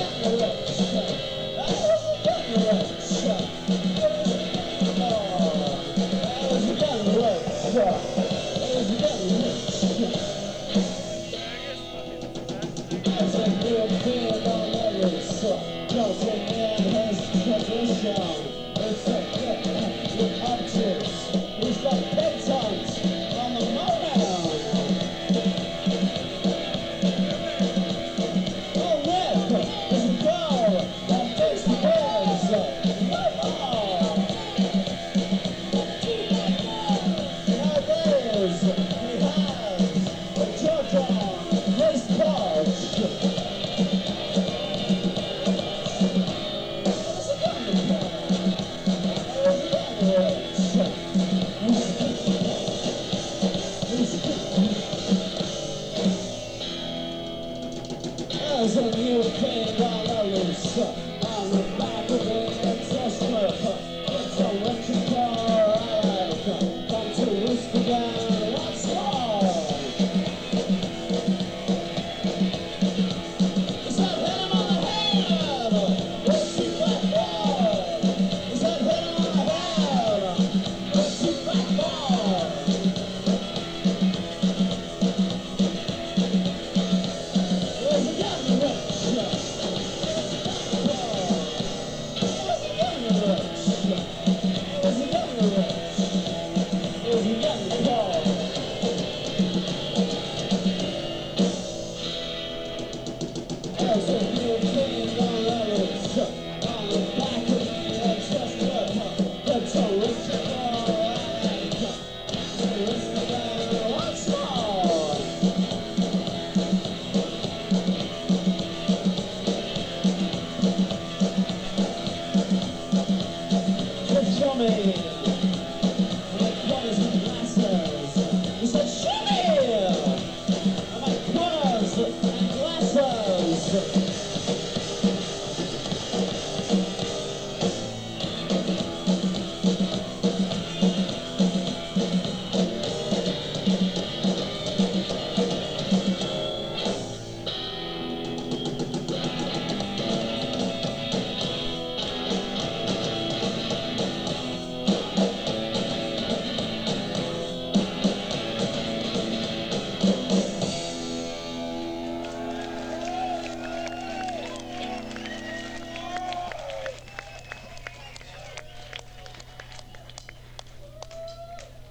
He's got bedtimes on the motorhound. Oh, look, there's a girl that makes the birds. Nowadays, he has a judge on his couch. There's a new thing on the loose, on the back of the exhaust. It's electrical ride, come to whisper down once more. Is that hit him on the head? What's he back for? Is that hit him on the head? What's he back for? There's a gun in the witch. Show me.